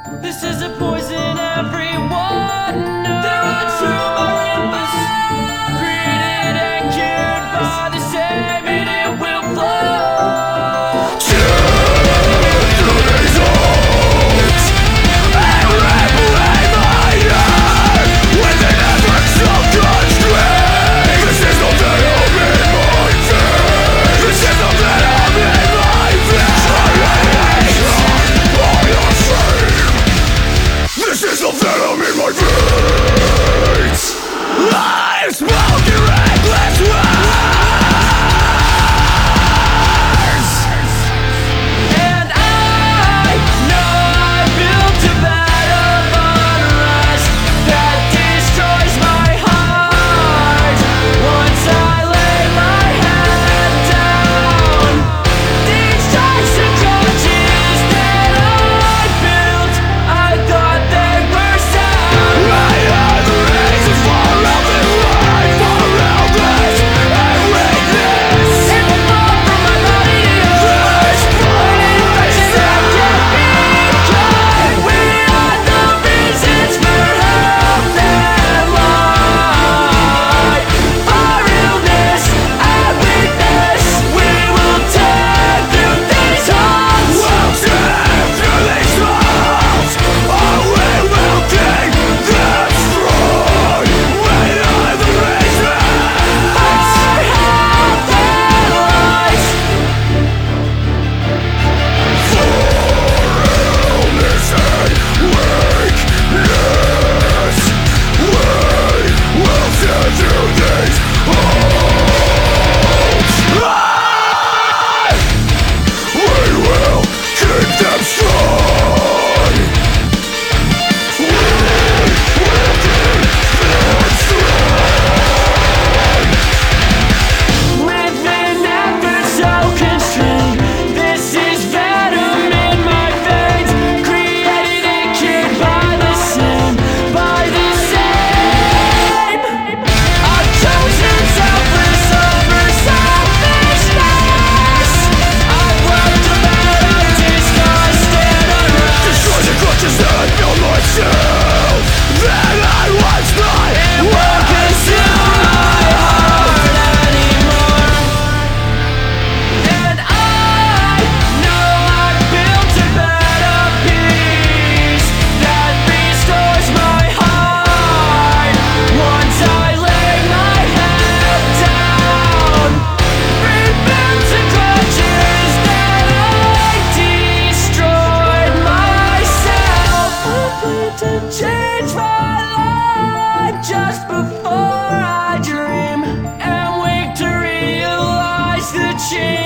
This is a poison everyone knows. There are true marimbas, created and cured by the same, and it will flow. Choose the results and replay my year with an effort so constrained. This is the venom in my veins. This is the venom in my veins. This is the venom in my veins. I'm smoking reckless words, And I know I built a bed of unrest that destroys my heart. Once I lay my head down, these toxic crutches that I built, I thought they were sound. I have the reasons for every life, for illness and weakness. It will fall from my body to yours, an infection that can't be cured. We are the reasons for health and life. For illness and weakness, we will tear through these halls. We'll tear through these walls, or we will take them strong. We are the reasons. For health and life. For illness and weakness, we will tear through these halls. We will keep them strong. We will keep them strong. With an effort so constrained, this is venom in my veins, created and cured by the same, by the same. I've chosen selfless over selfishness. I've worked a bed of disgust and unrest. Destroy the crutches that build myself, that I once thought Won't consume my heart anymore. And I know I built a bed of peace that restores my heart. Once I lay my head down, rebuilt the crutches that I destroyed myself. Hoping to change my life just before I dream, and wake to realize the change